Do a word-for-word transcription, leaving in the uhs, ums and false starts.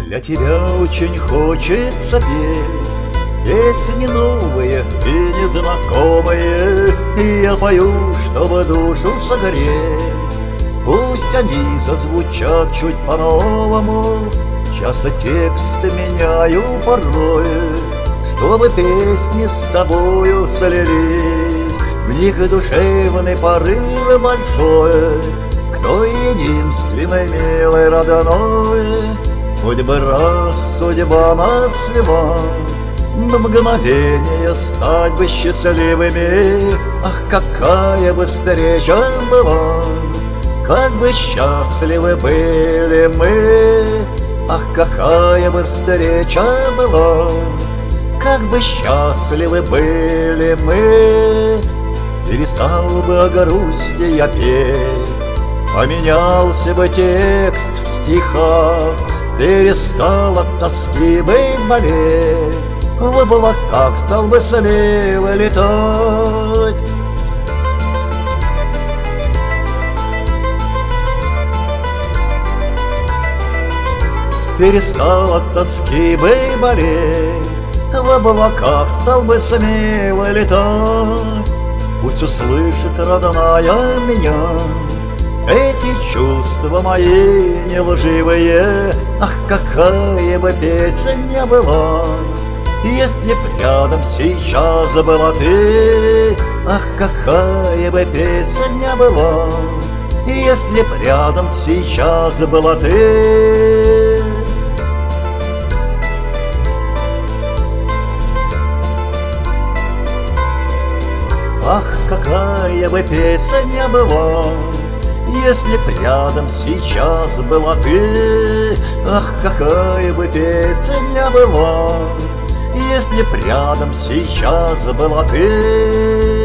Для тебя очень хочется петь песни новые и незнакомые, и я пою, чтобы душу согреть. Пусть они зазвучат чуть по-новому, часто тексты меняю порой, чтобы песни с тобою слились, в них душевный порыв большой. Кто единственной милой родной, хоть бы раз судьба нас свела, на мгновение стать бы счастливыми. Ах, какая бы встреча была, как бы счастливы были мы. Ах, какая бы встреча была, как бы счастливы были мы. Перестал бы о грусти я петь, поменялся бы текст в стихах, перестал от тоски бы болеть, в облаках стал бы смело летать. Перестал от тоски бы болеть, в облаках стал бы смело летать. Пусть услышит родная меня эти чувства мои нелживые. Ах, какая бы песня была, если б рядом сейчас была ты. Ах, какая бы песня была, если б рядом сейчас была ты. Ах, какая бы песня была, если б рядом сейчас была ты. Ах, какая бы песня была, если б рядом сейчас была ты.